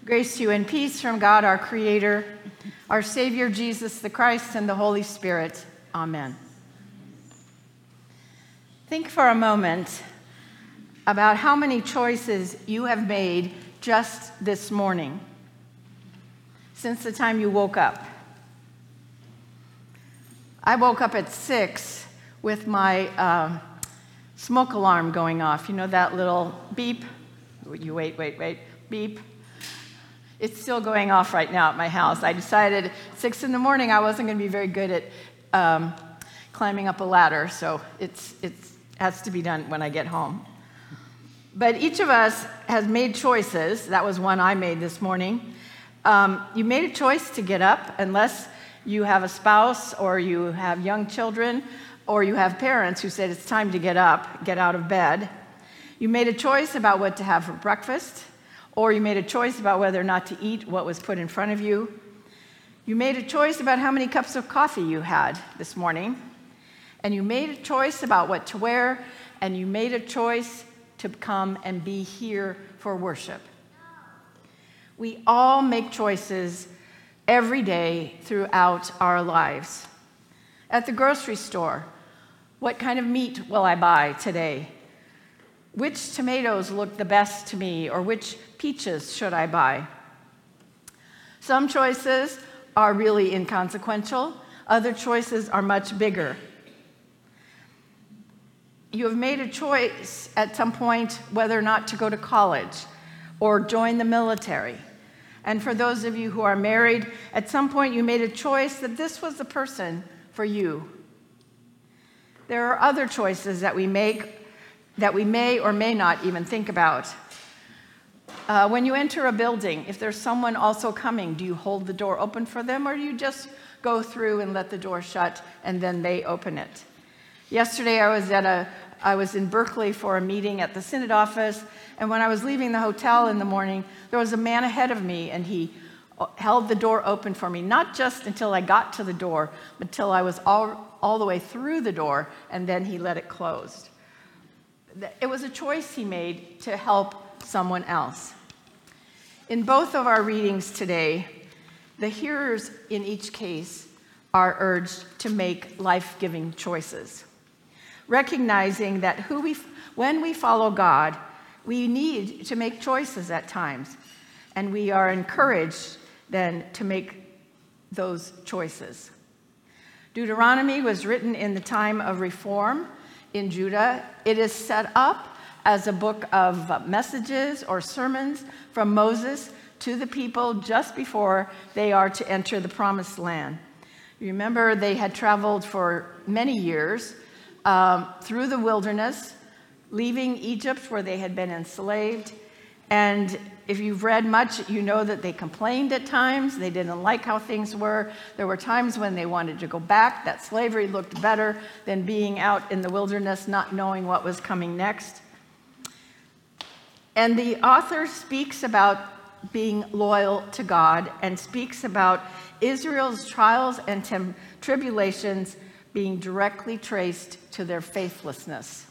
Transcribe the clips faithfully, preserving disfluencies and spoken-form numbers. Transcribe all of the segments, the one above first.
Grace to you and peace from God, our Creator, our Savior, Jesus the Christ, and the Holy Spirit. Amen. Think for a moment about how many choices you have made just this morning, since the time you woke up. I woke up at six with my uh, smoke alarm going off. You know that little beep? You wait, wait, wait, beep. It's still going off right now at my house. I decided at six in the morning I wasn't going to be very good at um, climbing up a ladder, so it's it has to be done when I get home. But each of us has made choices. That was one I made this morning. Um, you made a choice to get up, unless you have a spouse or you have young children or you have parents who said it's time to get up, get out of bed. You made a choice about what to have for breakfast, or you made a choice about whether or not to eat what was put in front of you. You made a choice about how many cups of coffee you had this morning, and you made a choice about what to wear, and you made a choice to come and be here for worship. We all make choices every day throughout our lives. At the grocery store, what kind of meat will I buy today? Which tomatoes look the best to me, or which peaches should I buy? Some choices are really inconsequential. Other choices are much bigger. You have made a choice at some point whether or not to go to college or join the military. And for those of you who are married, at some point you made a choice that this was the person for you. There are other choices that we make that we may or may not even think about. Uh, when you enter a building, if there's someone also coming, do you hold the door open for them, or do you just go through and let the door shut and then they open it? Yesterday I was at a I was in Berkeley for a meeting at the Synod office, and when I was leaving the hotel in the morning, there was a man ahead of me, and he held the door open for me, not just until I got to the door, but until I was all, all the way through the door, and then he let it close. It was a choice he made to help someone else. In both of our readings today, the hearers in each case are urged to make life-giving choices, recognizing that who we, when we follow God, we need to make choices at times, and we are encouraged then to make those choices. Deuteronomy was written in the time of reform in Judah. It is set up as a book of messages or sermons from Moses to the people just before they are to enter the promised land. Remember, they had traveled for many years um, through the wilderness, leaving Egypt where they had been enslaved. And if you've read much, you know that they complained at times. They didn't like how things were. There were times when they wanted to go back. That slavery looked better than being out in the wilderness, not knowing what was coming next. And the author speaks about being loyal to God and speaks about Israel's trials and tem- tribulations being directly traced to their faithlessness.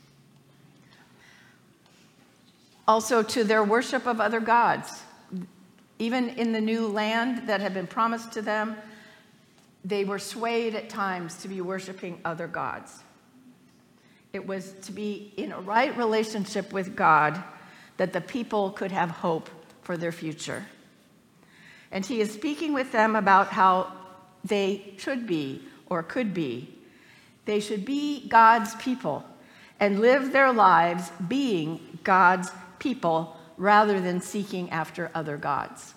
Also to their worship of other gods. Even in the new land that had been promised to them, they were swayed at times to be worshiping other gods. It was to be in a right relationship with God that the people could have hope for their future. And he is speaking with them about how they should be or could be. They should be God's people and live their lives being God's people rather than seeking after other gods.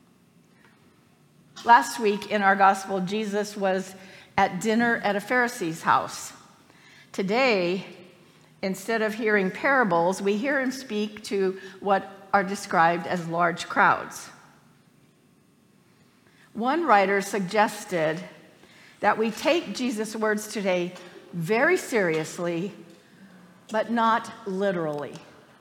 Last week in our gospel, Jesus was at dinner at a Pharisee's house. Today, instead of hearing parables, we hear him speak to what are described as large crowds. One writer suggested that we take Jesus' words today very seriously, but not literally.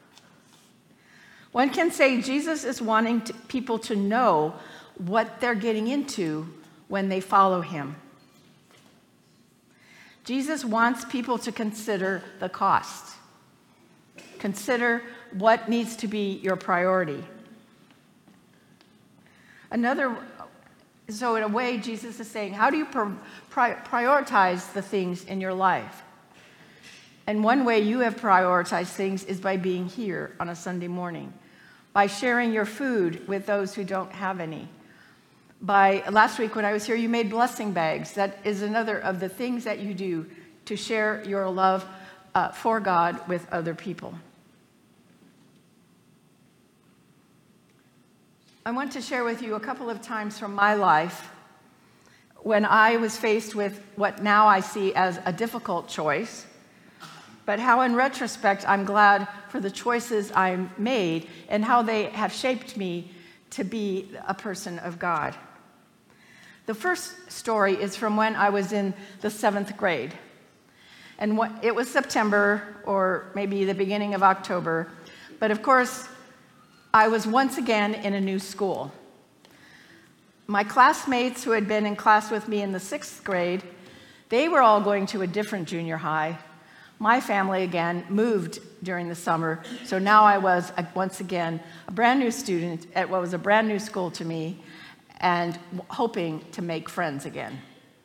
One can say Jesus is wanting to, people to know what they're getting into when they follow him. Jesus wants people to consider the cost. Consider what needs to be your priority. Another, so in a way, Jesus is saying, how do you pri- prioritize the things in your life? And one way you have prioritized things is by being here on a Sunday morning, by sharing your food with those who don't have any. By last week when I was here, you made blessing bags. That is another of the things that you do to share your love uh, for God with other people. I want to share with you a couple of times from my life when I was faced with what now I see as a difficult choice, but how in retrospect I'm glad for the choices I made and how they have shaped me to be a person of God. The first story is from when I was in the seventh grade. And what, it was September or maybe the beginning of October, but of course, I was once again in a new school. My classmates who had been in class with me in the sixth grade, they were all going to a different junior high. My family, again, moved during the summer, so now I was, once again, a brand new student at what was a brand new school to me and hoping to make friends again.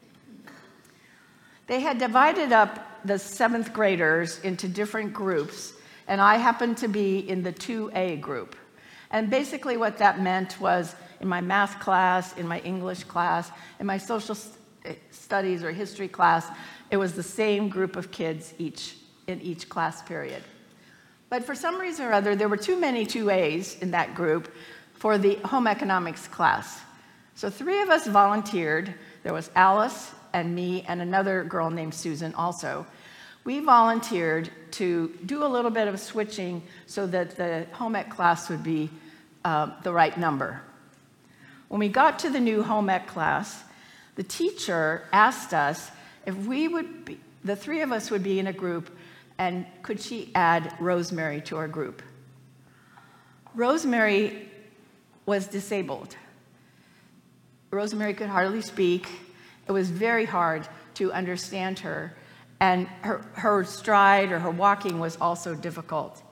They had divided up the seventh graders into different groups, and I happened to be in the two A group. And basically what that meant was in my math class, in my English class, in my social studies or history class, it was the same group of kids each in each class period. But for some reason or other, there were too many two A's in that group for the home economics class. So three of us volunteered. There was Alice and me and another girl named Susan also. We volunteered to do a little bit of switching so that the home ec class would be uh, the right number. When we got to the new home ec class, the teacher asked us if we would be, the three of us would be in a group, and could she add Rosemary to our group? Rosemary was disabled. Rosemary could hardly speak. It was very hard to understand her, and her, her stride or her walking was also difficult.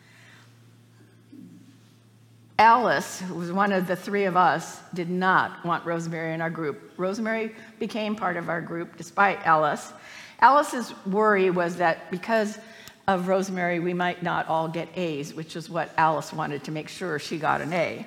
Alice, who was one of the three of us, did not want Rosemary in our group. Rosemary became part of our group despite Alice. Alice's worry was that because of Rosemary, we might not all get A's, which is what Alice wanted to make sure she got an A.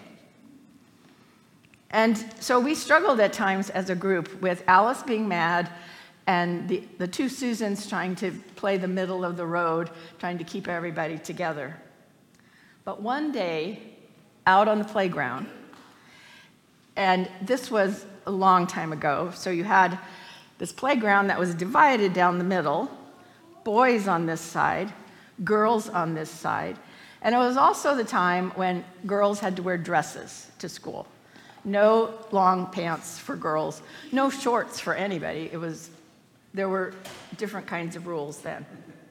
And so we struggled at times as a group with Alice being mad and the, the two Susans trying to play the middle of the road, trying to keep everybody together. But one day, out on the playground, and this was a long time ago, so you had this playground that was divided down the middle, boys on this side, girls on this side, and it was also the time when girls had to wear dresses to school. No long pants for girls, no shorts for anybody. It was, there were different kinds of rules then.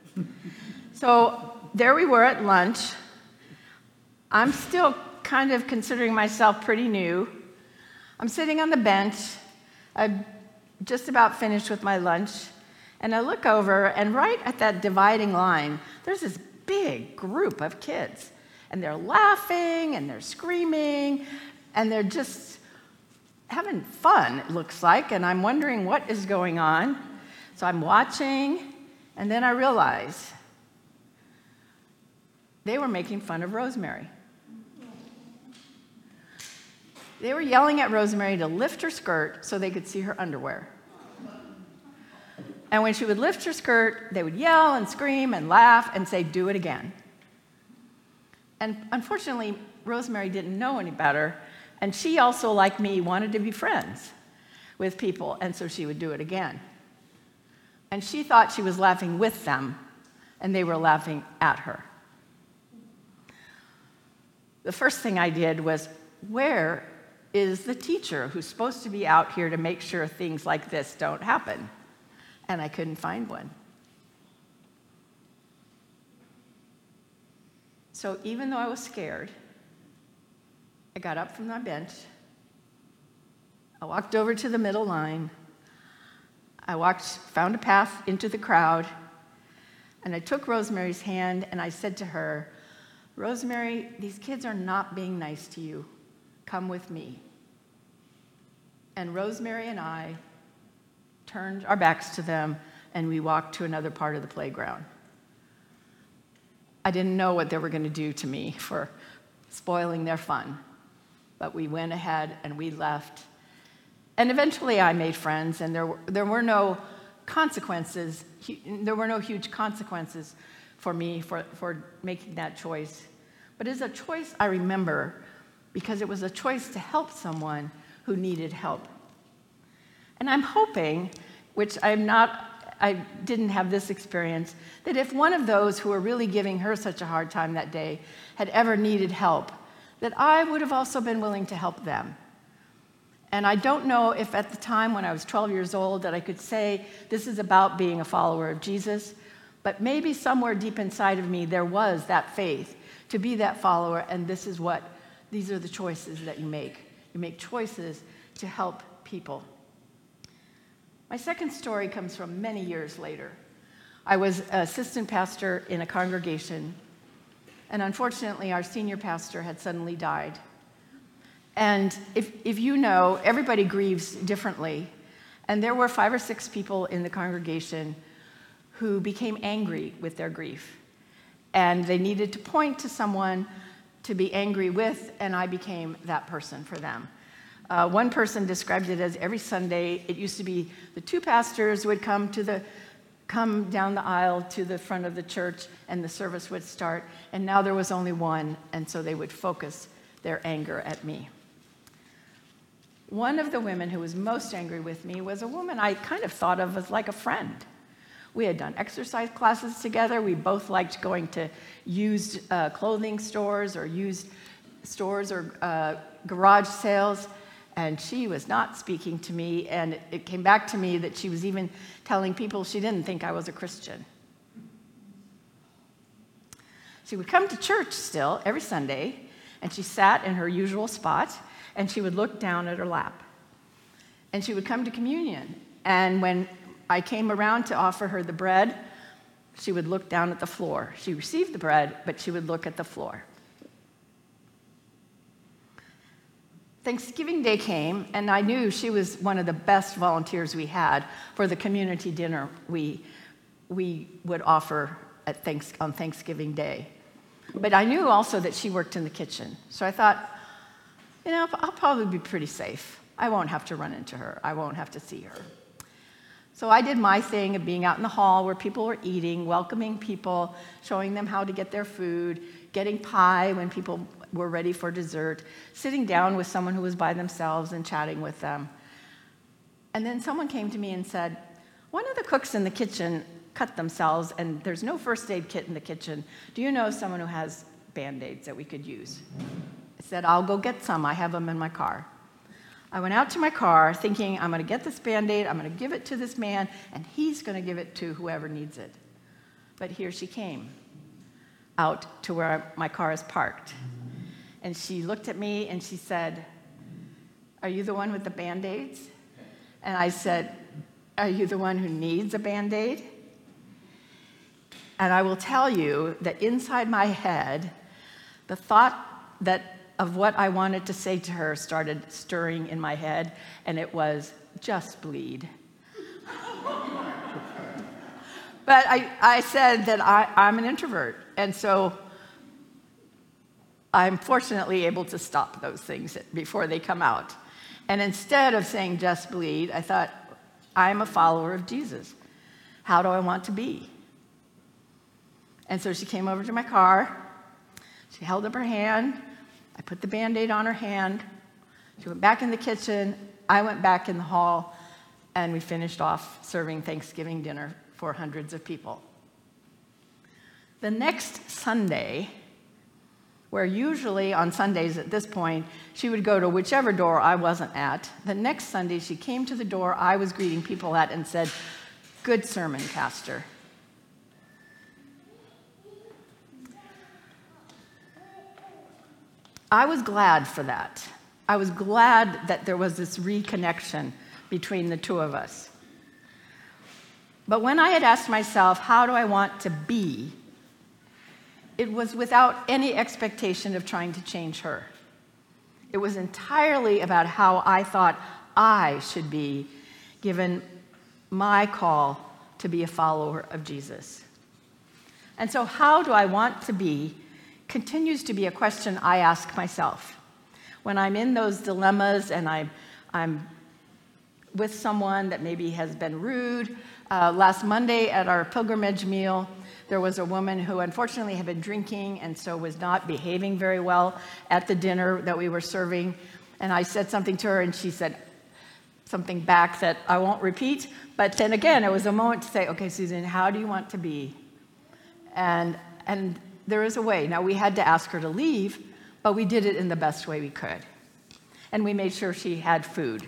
So there we were at lunch. I'm still kind of considering myself pretty new. I'm sitting on the bench. I've just about finished with my lunch. And I look over, and right at that dividing line, there's this big group of kids. And they're laughing, and they're screaming, and they're just having fun, it looks like. And I'm wondering what is going on. So I'm watching, and then I realize they were making fun of Rosemary. They were yelling at Rosemary to lift her skirt so they could see her underwear. And when she would lift her skirt, they would yell and scream and laugh and say, "Do it again." And unfortunately, Rosemary didn't know any better, and she also, like me, wanted to be friends with people, and so she would do it again. And she thought she was laughing with them, and they were laughing at her. The first thing I did was, where is the teacher who's supposed to be out here to make sure things like this don't happen? And I couldn't find one. So even though I was scared, I got up from my bench. I walked over to the middle line. I walked, found a path into the crowd, and I took Rosemary's hand and I said to her, "Rosemary, these kids are not being nice to you. Come with me." And Rosemary and I turned our backs to them, and we walked to another part of the playground. I didn't know what they were going to do to me for spoiling their fun, but we went ahead and we left. And eventually I made friends, and there were, there were no consequences. There were no huge consequences for me for, for making that choice. But it's a choice I remember because it was a choice to help someone who needed help. And I'm hoping, which I'm not, I didn't have this experience, that if one of those who were really giving her such a hard time that day had ever needed help, that I would have also been willing to help them. And I don't know if at the time when I was twelve years old that I could say this is about being a follower of Jesus, but maybe somewhere deep inside of me there was that faith to be that follower, and this is what, these are the choices that you make. You make choices to help people. My second story comes from many years later. I was assistant pastor in a congregation, and unfortunately our senior pastor had suddenly died. And if, if you know, everybody grieves differently. And there were five or six people in the congregation who became angry with their grief. And they needed to point to someone to be angry with, and I became that person for them. Uh, one person described it as every Sunday, it used to be the two pastors would come to the come down the aisle to the front of the church, and the service would start. And now there was only one, and so they would focus their anger at me. One of the women who was most angry with me was a woman I kind of thought of as like a friend. We had done exercise classes together. We both liked going to used uh, clothing stores or used stores or uh, garage sales, and she was not speaking to me, and it, it came back to me that she was even telling people she didn't think I was a Christian. She would come to church still every Sunday, and she sat in her usual spot, and she would look down at her lap. And she would come to communion. And when I came around to offer her the bread, she would look down at the floor. She received the bread, but she would look at the floor. Thanksgiving Day came, and I knew she was one of the best volunteers we had for the community dinner we, we would offer at thanks, on Thanksgiving Day. But I knew also that she worked in the kitchen. So I thought, you know, I'll probably be pretty safe. I won't have to run into her. I won't have to see her. So I did my thing of being out in the hall where people were eating, welcoming people, showing them how to get their food, getting pie when people were ready for dessert, sitting down with someone who was by themselves and chatting with them. And then someone came to me and said, one of the cooks in the kitchen cut themselves, and there's no first aid kit in the kitchen. Do you know someone who has Band-Aids that we could use? I said, I'll go get some. I have them in my car. I went out to my car thinking, I'm going to get this Band-Aid, I'm going to give it to this man, and he's going to give it to whoever needs it. But here she came, out to where my car is parked. And she looked at me and she said, are you the one with the Band-Aids? And I said, are you the one who needs a Band-Aid? And I will tell you that inside my head, the thought that of what I wanted to say to her started stirring in my head, and it was, just bleed. But I, I said that I, I'm an introvert, and so I'm fortunately able to stop those things before they come out. And instead of saying just bleed, I thought, I'm a follower of Jesus. How do I want to be? And so she came over to my car. She held up her hand. I put the Band-Aid on her hand. She went back in the kitchen. I went back in the hall, and we finished off serving Thanksgiving dinner for hundreds of people. The next Sunday, where usually on Sundays at this point, she would go to whichever door I wasn't at, the next Sunday she came to the door I was greeting people at and said, good sermon, Pastor. I was glad for that. I was glad that there was this reconnection between the two of us. But when I had asked myself, how do I want to be, it was without any expectation of trying to change her. It was entirely about how I thought I should be given my call to be a follower of Jesus. And so, how do I want to be continues to be a question I ask myself. When I'm in those dilemmas and I'm, I'm with someone that maybe has been rude. Uh, last Monday at our pilgrimage meal, there was a woman who unfortunately had been drinking and so was not behaving very well at the dinner that we were serving. And I said something to her and she said something back that I won't repeat. But then again, it was a moment to say, okay, Susan, how do you want to be? And, and there is a way. Now, we had to ask her to leave, but we did it in the best way we could. And we made sure she had food.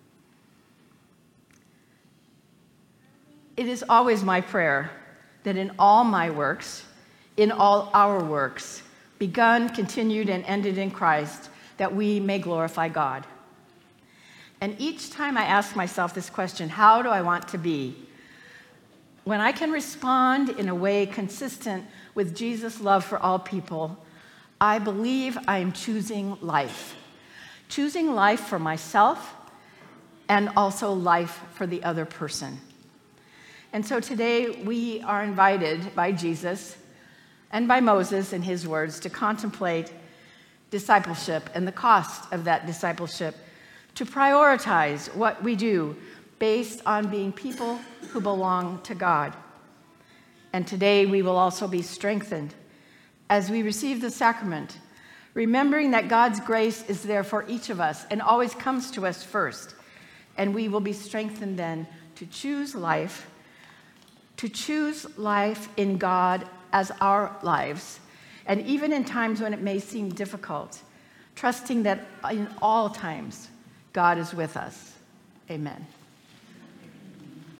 It is always my prayer that in all my works, in all our works, begun, continued, and ended in Christ, that we may glorify God. And each time I ask myself this question, how do I want to be? When I can respond in a way consistent with Jesus' love for all people, I believe I am choosing life. Choosing life for myself and also life for the other person. And so today we are invited by Jesus and by Moses in his words to contemplate discipleship and the cost of that discipleship, to prioritize what we do based on being people who belong to God. And today we will also be strengthened as we receive the sacrament, remembering that God's grace is there for each of us and always comes to us first. And we will be strengthened then to choose life, to choose life in God as our lives, and even in times when it may seem difficult, trusting that in all times God is with us. Amen.